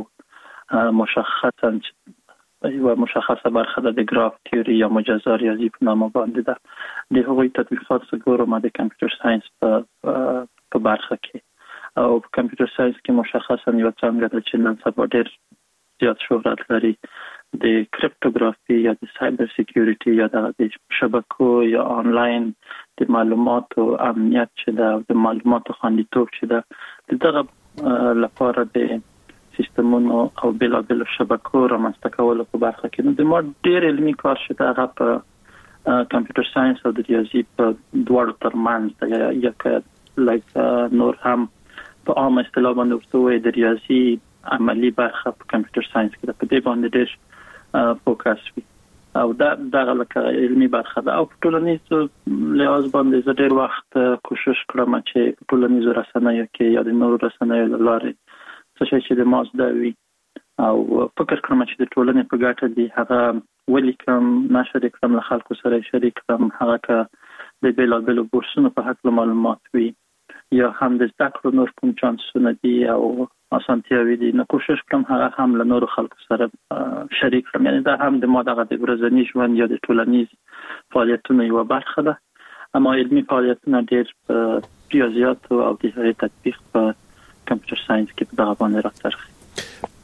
مشخصا یو مشخصه برخه د ګراف تیوري یا مجزا ریاضي په نامه باندې ده. د هغوی تطبیقات څه ګورم د کمپیوټر ساينس په په برخه کې او په کمپیوټر ساينس کې مشخصا یو څنګه د چې نن سبا ډېر زیات شهرت لري د کریپټوګرافي یا د سایبر سکیورټي یا د شبکو یا آنلاین د معلوماتو امنیت چې ده د معلوماتو خوندیتوب چې ده دغه لپاره د سیستمونو او بېلابېلو شبکو رامنځته کولو په برخه کې. نو د ما ډېر علمي کار چې ده هغه په کمپیوټر ساينس او د ریاضي په دواړو ترمنځ ده، یا که لکه نور هم په عامه اصطلاح باندې ورته وایي د ریاضي عملي برخه په کمپیوټر ساينس کې ده، په دې باندې ډېر فوکس وي او دا دغه لکه علمي برخه ده. او په ټولنیزو لحاظ باندې زه ډېر وخت کوشش کړم چې په ټولنیزو رسنیو کې یا د نورو رسنیو له لارې څه شی چې د ما زده وي او فکر کوم چې د ټولنې په ګټه دی هغه ولیکم، نشر کړم، له خلکو سره شریک کړم. هغه که د بېلابېلو بورسونو په هکله معلومات وي یا هم د زده کړو نور کوم چانسونه دي او اسانتیاوې دي، نو کوشش کوم هغه هم له نورو خلکو سره شریک کړم. یعنی دا هم د ما دغه د ورځني ژوند یا د ټولنیز فعالیتونو یوه برخه ده. اما علمي فعالیتونه ډېر په ریاضیاتو او د هغې تطبیق په کمپیوټر ساينس کې په دغه باندې راڅرخي.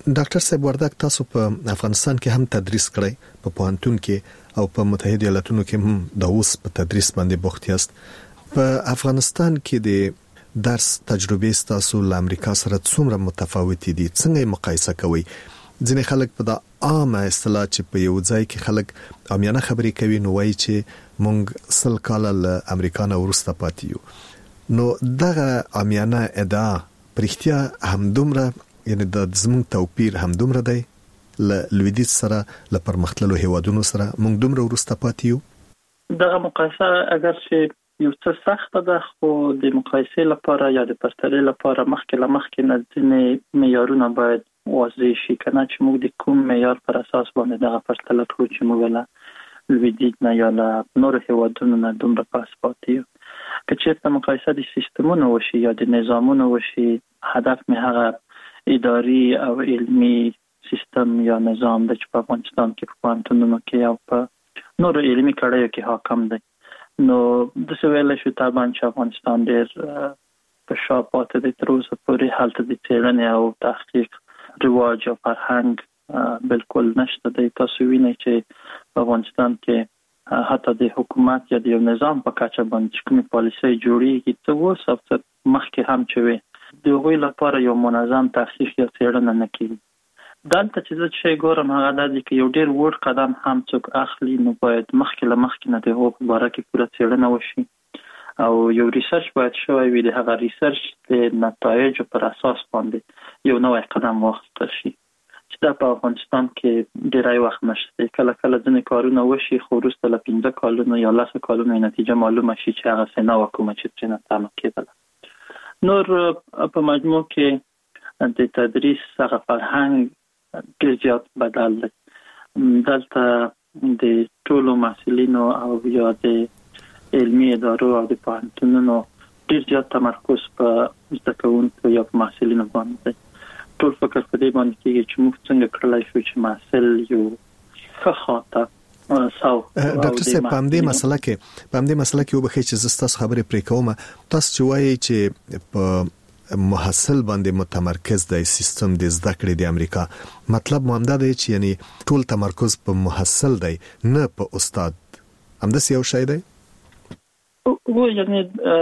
ډاکټر صاحب وردک تاسو په افغانستان کې هم تدریس کړی په پوهنتون کې او په متحده ایالاتونو کې هم د اوس په تدریس باندې بوخت یاست. په افغانستان کې د درس تجربه تاسو له امریکا سره څومره متفاوت دي؟ څنګه مقایسه کوي؟ ځینې خلک په د عامه اصطلاح چې په یو ځای کې خلک عامیانه خبرې کوي نو وایي چې مونږ سل کال له امریکا نه ورسته پاتې یو. نو دغه عامیانه ادعا پرختیا هم دومره یعنی د زمون توپیر هم دومره دی ل لویدیز سره ل پرمختللو هیوادونو سره مونږ دومره ورسته پاتې یو؟ دغه مقایسه اگر چې یو څه سخت ده خو د مقایسې لپاره یا د پرتلې لپاره مخکې له مخکې نه ځینې معیارونه باید واضح شي کنه چې موږ د کوم معیار پر اساس باندې دغه پرتله کوو چې موږ له لویدیز نه یا له نور هیوادونو نه دومره پاس پاتې یو. که چېرته مقایسه د سیستمونو وشي یا د نظامونو وشي هدف مې هغه اداري او علمی سیستم یا نظام د چې په افغانستان کې په پوهنتونونو کې او په نورو علمی کړیو کې حاکم دی. نو د سویل شو طبعا چې افغانستان ډېر په شا پاتې دی تر اوسه پورې هلته د څېړنې او تحقیق رواج او فرهنګ بالکل نشته دی. تاسو وینئ چې په افغانستان کې حتی د حکومت یا د یو نظام په کچه باندې کومې پالیسۍ جوړېږي څه اوس او څه مخکې هم چې وي د هغوی لپاره یو منظم تحقیق یا څېړنه نه کېږي. دلته چې زه چې ګورم هغه دا دی چې یو ډېر وړ قدم هم څوک اخلي نو باید مخکې له مخکې نه د هغو په باره کې پوره څېړنه وشي او یو ریسرچ باید شوی وي. د هغه ریسرچ د نتایجو پر اساس باندې یو نوی قدم واخیستل شي چې دا په افغانستان کې ډېری وخت نشته. کله کله ځینې کارونه وشي خو وروسته له پنځه کالونو یا لسو کالونو نتیجه معلومه شي چې هغسې نه وه کومه چې ترېنه تمه کېدله. نور په مجموع کې د تدریس هغه فرهنګ ډېر زیات بدل دی. دلته د ټولو محصلینو او یا د علمي ادارو او د پوهنتونونو ډېر زیات تمرکز په زده کوونکو یا په محصلینو باندې دی. ټول فکر په دې باندې کېږي چې موږ څنګه کړلی شو چې محصل یو ښه خواته ډاکټر صاحب په همدې مسله کې په همدې مسله کې وبخښئ چې زه ستاسو خبرې پرې کوم. تاسو چې وایي چې په محصل باندې متمرکز دی سیستم د زده کړې د امریکا، مطلب مو همدا دی چې یعنی ټول تمرکز په محصل دی نه په استاد. همداسې یو شی دی؟ و یعنی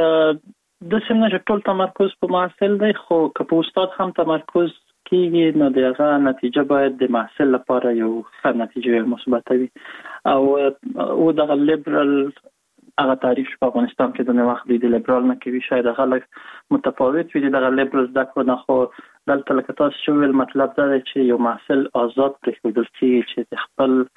د سیمه چې ټول تمرکز په محصل دی خو که په استاد هم تمرکز کېږي نو دغه نتیجه باید د محصل لپاره یو ښه نتیجه مثبت وي. او او دغه لیبرال هغه تعریف په افغانستان کې د نو وخت د لیبرال نه کوي شاید هغه متفاوت وي دغه لیبرال زده کړه نه خو دلته لکه تاسو چې ویل مطلب دا دی چې یو محصل آزاد پرېښودل کېږي چې د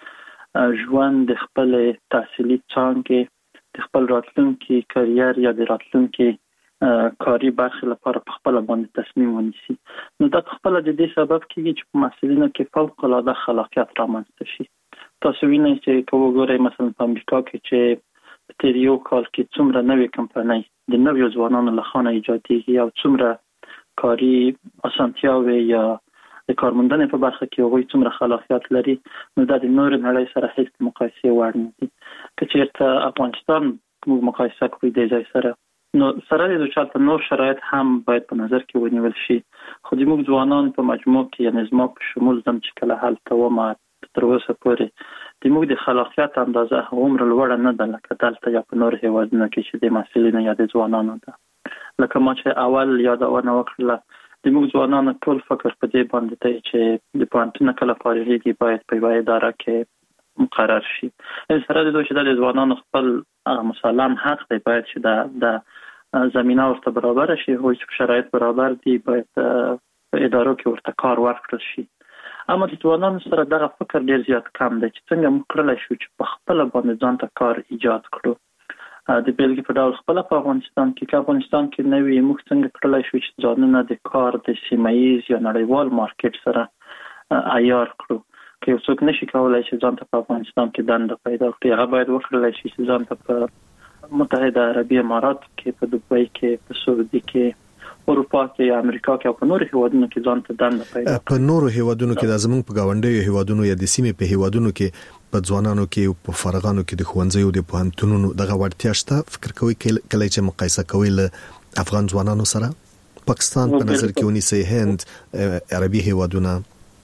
خپل ژوند د خپل تحصیلي څانګې د خپل راتلونکي کاریر یا د راتلونکي کاری برخه لپاره په خپل باندې تصمیم ونیسي. نو دا خپل د دې سبب کېږي چې په محصلینو کې فوق العاده خلاقیت رامنځته شي. تاسو وینئ چې که وګورئ مثلا په امریکا کې چې په تیر یو کال کې څومره نوې کمپنۍ د نویو ځوانانو له خوا نه ایجادېږي او څومره کاري اسانتیاوې یا د کارموندنې په برخه کې هغوی څومره خلاقیت لري نو دا د نورو نړۍ سره هیڅ مقایسې وړ نه دي. که چېرته افغانستان موږ مقایسه کړو د ځای سره نو سره د چاته نور شرایط هم باید په نظر کې ونیول شي. خو د موږ ځوانان په مجموع کې یعنی زما په شمول زم چې کله هلته وم تر اوسه پورې د موږ د خلاقیت اندازه هغومره لوړه نه ده لکه دلته یا په نورو هېوادونو کې چې د محصلینو یا د ځوانانو ده. لکه ما چې اول یادونه وکړله د موږ ځوانانو ټول فکر په دې باندې دی چې د پوهنتون کله فارغېږي باید په یوه اداره کې مقرر شي. سره د دوی چې د ځوانانو خپل مسلم حق دی باید چې د زمینه ورته برابر شي هو چې شرایط برابر دي باید په ادارو کې ورته کار ورکړل شي. اما د ځوانانو سره دغه فکر ډیر زیات کم دی چې څنګه موږ کړلی شو چې په خپل باندې ځان ته کار ایجاد کړو. د بیلګې په ډول خپل په افغانستان کې که افغانستان کې نه وي موږ څنګه کړلی شو چې ځانونه د کار د سیمه ییز یا نړیوال مارکیټ سره عیار کړو. که یو څوک نشي کولی چې ځان ته په افغانستان کې دنده پیدا کړي هغه باید وکړلی شي چې ځان ته په متحده عربي امارات کې په دوبۍ کې په سعودي کې اروپا کې یا امریکا کې او په نورو هیوادونو کې ځان ته دنده پیدا کړي. په نورو هیوادونو کې د زمونږ په گاونډیو هیوادونو یا د سیمې په هیوادونو کې په ځوانانو کې په فارغانو کې د ښوونځیو د پوهنتونونو دغه وړتیا شته؟ فکر کوئ کله چې مقایسه کوئ له افغان ځوانانو سره پاکستان په نظر کې ونیسئ، هند، عربي هیوادونه؟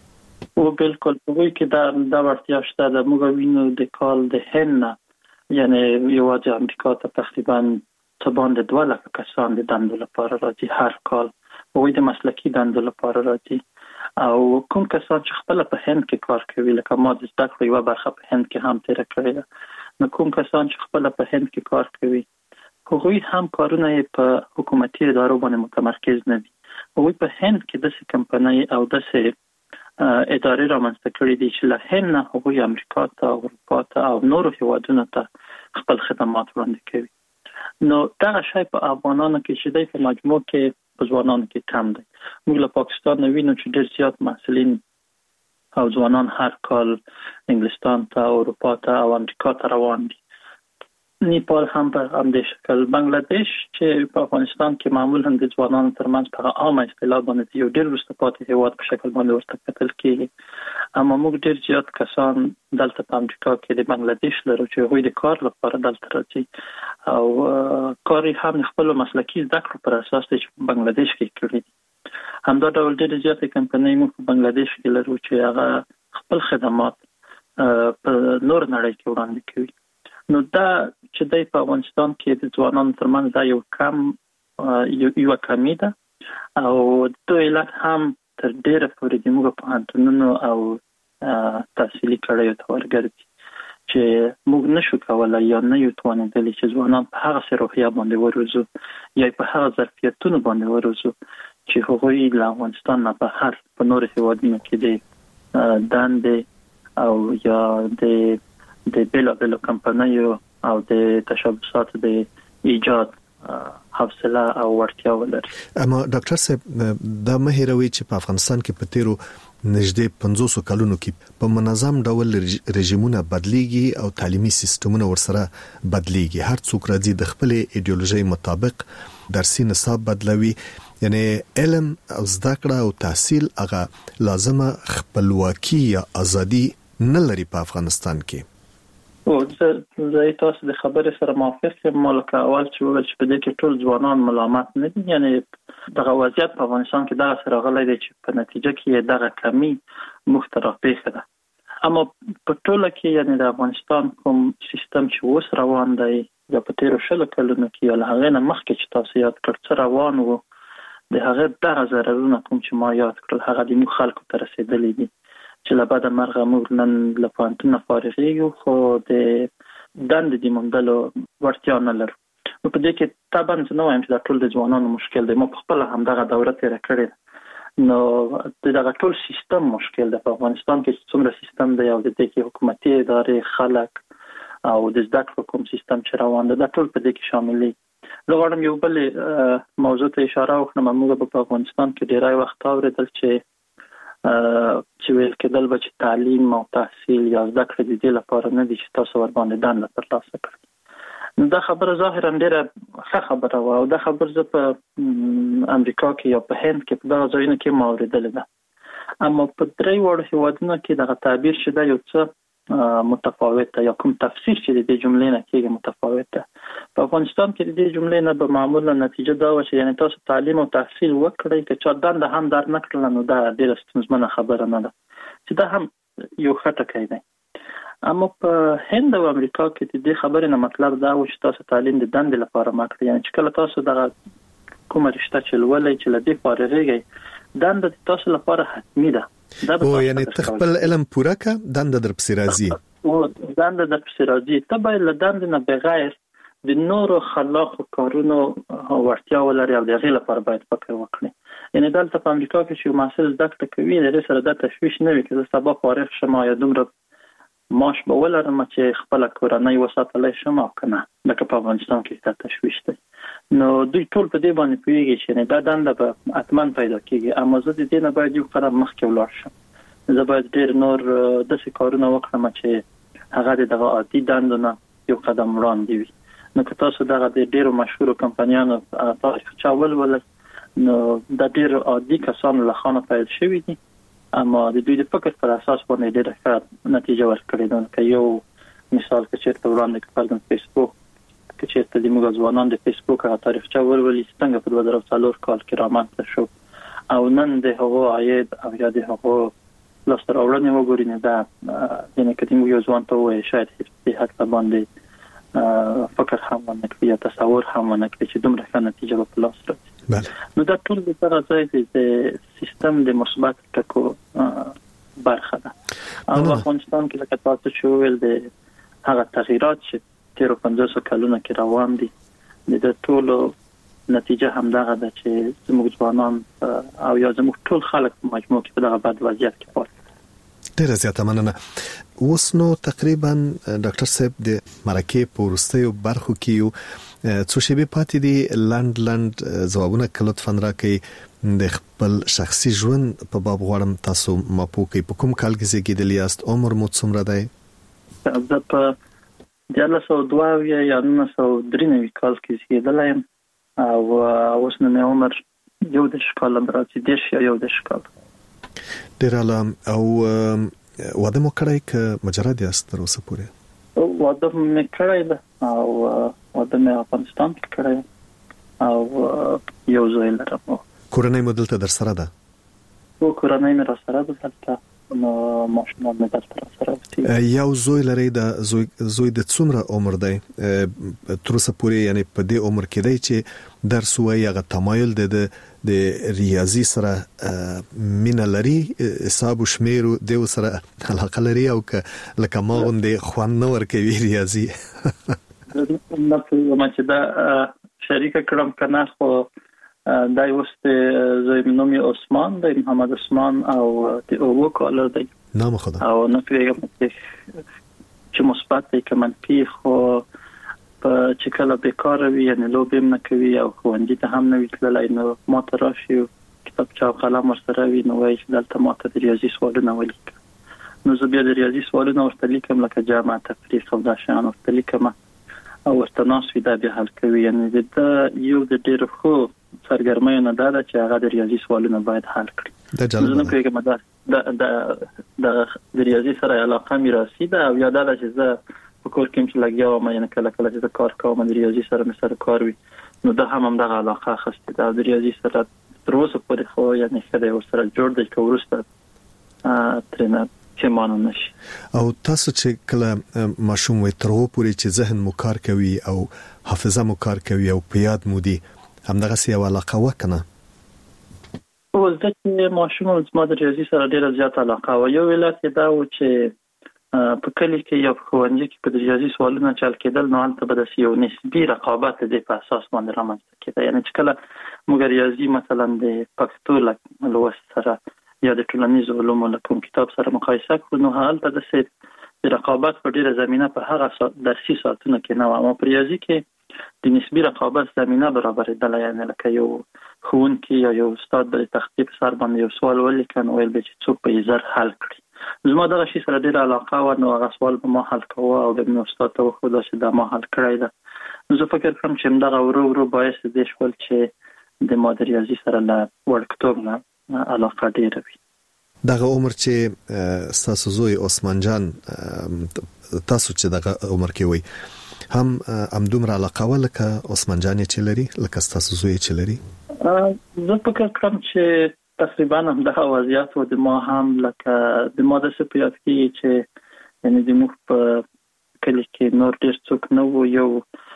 او بالکل وایي کې دا د ورتیا شته د موږ وینو د کال د هند یعنی یوازې امریکا ته تقریبا څه باندې دوه لکه کسان د دندو لپاره راځي هر کال، وایي د مسلکي دندو لپاره راځي. او کوم کسان چې خپل په هند کې کار کوي لکه ما د زده کړې یوه برخه په هند کې هم تیر کړې ده، نو کوم کسان چې خپل په هند کې کار کوي هغوی هم کارونه په حکومتي ادارو باندې متمرکز نه دي. هغوی په هند کې داسې کمپنۍ او داسې ادارې رامنځته کړي دي چې له هند نه هغوی امریکا ته، اروپا ته او نورو هیوادونو ته خپل خدمات وړاندې کوي. نو دغه شی په افغانانو کې چې دی په مجموع کې په ځوانانو کې کم دی. موږ له پاکستان نه وینو چې ډېر زیات محصلین او ځوانان هر کال انګلستان ته، اروپا ته او امریکا ته روان دي. نیپال هم په همدې شکل. بنگلاديش چې په افغانستان کې معمولا د ځوانانو ترمنځ په عامه اصطلاح باندې یو ډېر وروسته پاتې هیواد په شکل باندې ورته کتل کېږي، اما موږ ډېر زیات کسان دلته په امریکا کې د بنگلاديش لرو چې هغوی د کار لپاره دلته راځي او کار هم خپل مسلکي زده کړو پر اساس دی چې په بنگلاديش کې کړی دي. همدا ډول ډېر زیاتې کمپنۍ موږ په بنگلاديش کې لرو چې هغه خپل خدمات په نور نړۍ کې وړاندې کوي. نو دا چې د په افغانستان کې د ځوانانو ترمنځ دا یو کم یو یو کمی ده او د علت هم تر ډیره پورې د موږ په انټونونو او تحصیلي کړیو ته ورګرځي چې موږ نشو کولای یا نه یو توانېدلی چې ځوانان په هغه سره روحیه باندې وروزو یا په هغه ظرفیتونو باندې وروزو چې هغوی له افغانستان نه بهر په نور هیوادونو کې د دندې او یا د د بلا بلا کمپنیو او د تشبثات د ایجاد حوصله او ورتیا ولري. اما ډاکټر صاحب دا مهیروي چې په افغانستان کې په تیرو نږدې پنځوس کلونو کې په منظم ډول رژیمونه بدليږي او تعلیمي سیستمونه ورسره بدليږي. هر څوک راځي د خپل ایدئولوژي مطابق درسي نصاب بدلوي، یعنی علم او زده کړه او تحصیل هغه لازمه خپلواکي یا ازادي نه لري په افغانستان کې. او زه تاسو د خبرې سره موافق یم. مالک اول چې وویل چې په دې کې ټول ځوانان ملامت نه دي، یعنی دغه وضعیت په افغانستان کې دغه سره غلې دي چې په نتیجه کې دغه کمی مخترع پیښه ده. اما په ټوله کې یعنی د افغانستان کوم سیستم چې اوس روان دی یا په تیرو شلو کلونو کې یا له هغې نه مخکې چې تاسو یاد کړ څه روان وو، د هغه دغه ضررونه کوم چې ما یاد کړل هغه د موږ خلکو ته رسېدلي دي چې له بعد مرغه موږ نن له پوهنتون فارغېږو خو د دندې د موندلو وړتیا نه لرو. نو په دې کې طبعا زه نه وایم چې دا ټول د ځوانانو مشکل دی، ما په خپله همدغه دوره تېره کړې ده. نو د دغه ټول سیستم مشکل ده په افغانستان کې چې څومره سیستم دی او د دې کې حکومتي ادارې، خلک او د زده کړو کوم سیستم چې روان ده دا ټول په دې کې شامل دي. زه غواړم یو بل موضوع ته اشاره وکړم. موږ په افغانستان کې ډېری وخت اورېدل چې چې ویل کېدل به چې تعلیم او تحصیل یا زده کړې د دې لپاره نه دي چې تاسو ور باندې دنده ترلاسه کړئ. دا خبره ظاهرا ډېره ښه خبره وه او دا خبره زه په امریکا کې یا په هند کې په دغه ځایونو کې ما اورېدلې ده. اما په درې واړو هیوادونو کې دغه تعبیر چې دا یو څه متفاوت ده یا کوم تفسیر چې د دې جملې نه کېږي متفاوت ده. په افغانستان کې د دې جملې نه به معمولا نتیجه دا وه چې یعنی تاسو تعلیم او تحصیل وکړئ که چا دنده هم در نه کړله نو دا ډېره ستونزمنه خبره نه ده چې دا هم یو ښه ټکی دی. اما په هند او امریکا کې د دې خبرې نه مطلب دا و چې تاسو تعلیم د دندې لپاره مه کړئ، یعنی چې کله تاسو دغه کومه رشته چې لولئ چې له دې فارغېږئ دنده د تاسو لپاره حتمي ده. او یعنی تخپل علم پوره کا دنده در پسې راځي او دنده در پسې راځي. ته باید له دندې نه بغیر د نورو خلاقو کارونو ورتیا ولري او د هغې لپاره باید فکر وکړي. یعنی دلته په امریکا کې چې یو محصل زده کړه کوي د هغې سره دا تشویش نه وي که زه سبا فارغ شم یا دومره معاش به ولرم چې خپله کورنۍ وساتلی شم او که نه، لکه په افغانستان کې دا تشویش دی. نو دوی ټول په دې باندې پوهېږي چې دا دنده به حتما پیدا کېږي. اما زه د دې نه باید یو قدم مخکې ولاړ شم. زه باید ډېر نور داسې کارونه وکړم چې هغه د دغه عادي دندو نه یو قدم وړاندې وي. نو که تاسو دغه د ډېرو مشهورو کمپنیانو تاریخچه ولولئ نو دا ډېر عادي کسانو له خانه پیل شوي دي، اما د دوی د فکر پر اساس باندې ډېره ښه نتیجه ورکړې ده. که یو مثال که چېرته وړاندې که فرضاً فیسبوک که چېرته د موږ ځوانان د فیسبوک هغه تاریخچه ولولي چې څنګه په دوه زره څلور کال کې رامنځته شو او نن د هغو عاید او یا د هغو لاس راوړنې وګوري نه دا یعنی کدی یو ځوان ته وایي شاید هیڅ حتی باندې فکر هم نه کوي یا تصور هم نه کوي چې دومره ښه نتیجه په لاس راځي. نو دا ټول د طرح ځای د سیستم د مثبت ټکو برخه ده. او افغانستان کې لکه تاسو چې ویل د هغه تغیرات چې تیر پنځوس کلونو کې روان دي د ټول نتیجه هم دغه ده چې زموږ ځوانان او یا زموږ ټول خلک په مجموع کې په دغه بد وضعیت کې پاتې. ډیره زیاته مننه. اوس نو تقریبا ډاکټر صاحب د مرکې په وروستیو برخو کې یو څو شیبې پاتې دي. لند لند ځوابونه کله لطفاً راکړئ د خپل شخصي ژوند په باب غواړم تاسو ما پوښتنه په کوم کال کې زیږیدلی یاست؟ عمر مو څومره دی؟ زه په دیارلس سوه دوه اویا یا نولس سوه درې نوي کال کې زیږیدلی یم او اوس نو مې عمر یو دېرش کاله راځي، دېرش یا یو دېرش کاله. ډېر اعلی. او واده مو کړی که مجرد یاست تر اوسه پورې؟ واده مې کړی ده او واده مې افغانستان کې کړی او یو زوی لرم. کورنۍ مو دلته در سره ده؟ او کورنۍ مې را سره ده دلته، نو ماشومان مې دلته را سره دي. یو زوی لري. د زوی زوی د څومره عمر دی تر اوسه پورې؟ یعنی په دې عمر کې دی چې درس وایي، هغه تمایل د د ریاضي سره مینه لري، حساب او شمیر د سره علاقه لري او که لکه ما غوندې خوان نه ورکوي ریاضي؟ نه پوهیږم چې دا شریکه کړم که نه، خو دا اوس د زوی نوم یې عثمان دی، محمد عثمان، او د اووه کاله دی. نام خدا. او نه پوهیږم چې مثبت دی که منفي، خو په چې کله بیکاره وي یعنی لوبې هم نه کوي او ښوونځي ته هم نه وي تللی، نو ما ته راشي کتابچه او قلم ورسره وي، نو وایي چې دلته ما ته د ریاضي سوالونه ولیکه. نو زه بیا د ریاضي سوالونه ورته لیکم، لکه جمع، تفریق او دا شیان ورته لیکم او ورته ناست وي دا بیا حل کوي. یعنی د یو د ډېرو ښو سرګرمیو نه دا ده چې هغه د ریاضي سوالونه باید حل کړي. زه نه پوهېږم دا د ریاضي سره علاقه میراثي ده او یا دا ده چې زه په کور کې چې لګیا وم، یعنی کله کله چې زه کار کوم د ریاضي سره مې سره کار وي، نو دا هم همدغه علاقه اخیستې ده. د ریاضي سره تر اوسه پورې خو یعنی ښه دی ورسره جوړ دی که وروسته ترېنه پښیمانه نه شي. او تاسو چې کله ماشوم وي تر هغو پورې چې ذهن مو کار کوي او حافظه مو کار کوي او په یاد مو دي، همدغسې یوه علاقه وه که نه؟ او زه چې ماشوم زما د ریاضي سره ډېره زیاته علاقه وه. یو علت یې دا و چې په کلی کې یا په ښوونځي کې په ریاضي سوالونه چل کېدل، نو هلته به داسې یو نسبي رقابت د دې په اساس باندې رامنځته کېده. یعنې چې کله موږ ریاضي مثلا د پښتو لوست سره یا د ټولنیزو علومو له کوم کتاب سره مقایسه کړو، نو هلته داسې د رقابت په ډېره زمینه په هغه درسي ساعتونو کې نه وه. اما په ریاضي کې د نسبي رقابت زمینه برابرېدله، یعنې لکه یو ښوونکي یا یو استاد به د تختې په سر باندې یو سوال ولیکه، نو ویل به چې څوک به یې زر حل کړي. زما دغه شي سره ډېره علاقه وه، نو هغه سوال به ما حل کوه او بیا مې استاد ته وښوده چې دا ما حل کړی ده. نو زه فکر کوم چې همدغه ورو ورو باعث دې شول چې د ما د ریاضي سره له وړکتوب نه علاقه ډېره وي. دغه عمر چې ستاسو زوی عثمان جان تاسو چې دغه عمر کې وي هم همدومره علاقه وه لکه عثمان جان چې لري، لکه ستاسو زوی چې لري؟ زه فکر کوم چې تقریبا هم دغه وضعیت و. د ما هم لکه د ما داسې په یاد کېږي چې یعنې د موږ په کلي کې نور ډېر څوک نه وو. یو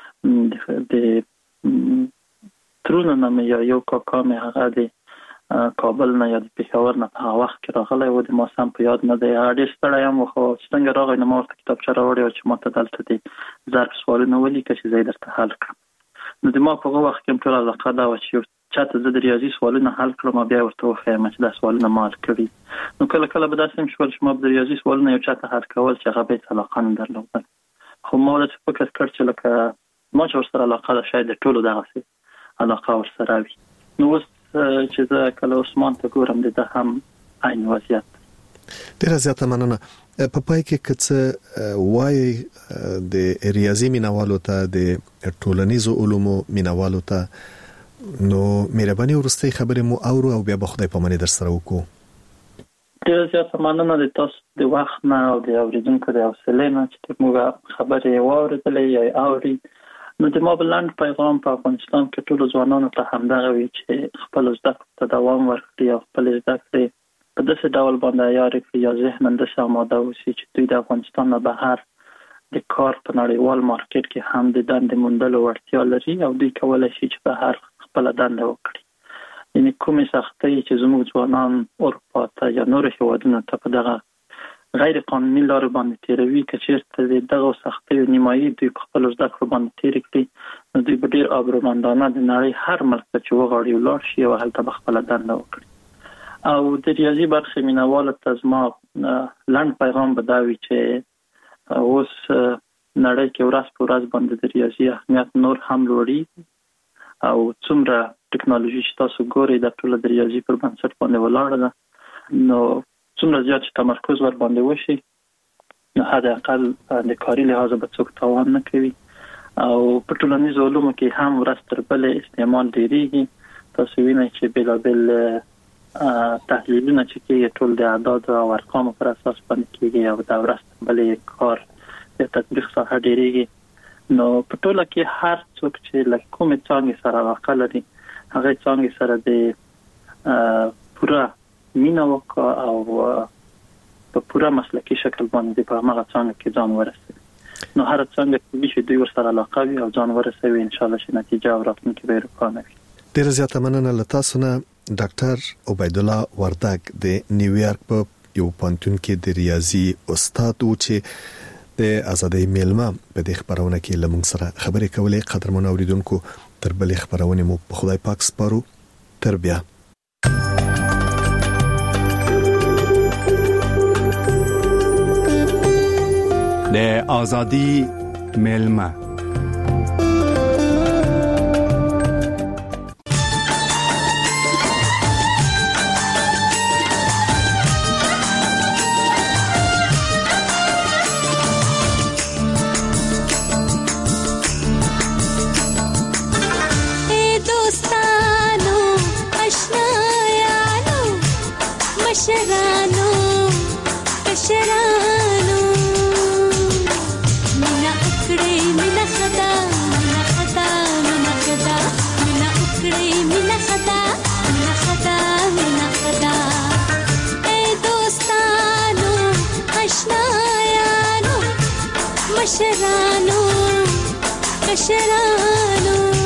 د ترونه نه مې یا یو کاکا مې هغه د کابل نه یا د پېښور نه په هغه وخت کې راغلی و، د ما سم په یاد نه دی. هغه ډېر ستړی هم و، خو چې څنګه راغی نو ما ورته کتابچه راوړې وه چې ما ته دلته د ضرب سوالونه ولیکه چې زه یې درته حل کړم. نو د ما په هغه وخت کې هم ټوله علاقه دا وه چې چاته زه د ریاضي سوالونه حل کړم او بیا ورته وښیم چې دا سوالونه ما حل کړي. نو کله کله به داسې هم شول چې ما به د ریاضي سوالونه یو چاته حل کول چې هغه به هېڅ علاقه نه درلودل، خو ما داسې فکر کړ چې لکه ما چې ورسره علاقه ده شاید د ټولو دغسې علاقه ورسره وي. نو اوس چې زه کله عثمان ته ګورم د ده هم عین وضعیت. ډېره زیاته مننه. په پای کې که څه وایي د ریاضي مینوالو ته، د ټولنیزو علومو مینوالو ته، نو مهرباني ورسته خبرې مو اورو او بیا به خدای پاماني در سره وکړو. ډېره زیاته مننه د تاسو د وخت نه او د اورېدونکو د حوصلې نه چې موږ خبرې واورېدلې یا اوري. نو د ما بلند پیغام په افغانستان کې ټولو ځوانانو ته همدغه وي چې خپل زده کړو ته دوام ورکړي او خپل زده کړې په داسې ډول باندې عیار کړي یا ذهناً داسې آماده اوسي چې دوی د افغانستان نه بهر د کار په نړیوال مارکیټ کې هم د دندې موندلو وړتیا لري او دوی کولای شي چې بهر خپل دنده وکړي. یعنی کومې سختۍ چې زموږ ځوانان اروپا ته یا نور هیوادونو ته په دغه غیر قانوني لارو باندې تیروي، که چیرته دغه سختۍ نیمایي دوی په خپل زده کړو باندې تیر کړي نو دوی به ډیر آبرومندانه د نړۍ هر ملک ته چې وغواړي ولاړ شي او هلته به خپل دنده وکړي. او د ریاضي برخې مینوالو ته زما لنډ پیغام به دا وي چې اوس نړۍ کې ورځ په ورځ باندې د ریاضي اهمیت نور هم لوړي او څومره ټکنالوژي چې تاسو ګورئ د ټول د ریاضي پر بنسټ باندې ولاړه ده، نو څومره زیات چې تمرکز ور باندې وشي نو حد اقل د کاري لحاظ به څوک تاوان نه کوي. او په ټولنیزو علومو کې هم ورځ تر بلې استعمال ډیریږي. تاسو وینئ چې بېلابېل تحلیلونه چې کېږي ټول د اعداد او ارقامو پر اساس باندې کېږي او د ورځ تر بلې کار د تطبیق ساحه ډیریږي. نو په ټوله کې هر څوک چې له کومې څانګې سره علاقه لري هغه څانګې سره د پوره مینه وکړه او په پوره مسلکي شکل باندې په هغه څانګه کې ځان ورسوي. نو هر څانګه چې دوی ورسره علاقه وي او ځان ورسوي ان شاء الله چې نتیجه او راتلونکې به روښانه وي. ډیره زیاته مننه له تاسو نه ډاکټر عبیدالله وردګ د نیویارک په یو پانتون کې د ریاضي استاد او چې د ازادۍ میلمه په دې خبرونه کې لمونږ سره خبرې کولې. قدرمن اوریدونکو تر بلې خبرونه مو په خدای پاک سپارو. تر بیا. د ازادۍ میلمه مشرانو کشرانو مینا اکړې مینا خدا مینا خدا مینا خدا مینا اکړې مینا خدا مینا خدا مینا خدا اے دوستانو آشنایانو مشرانو کشرانو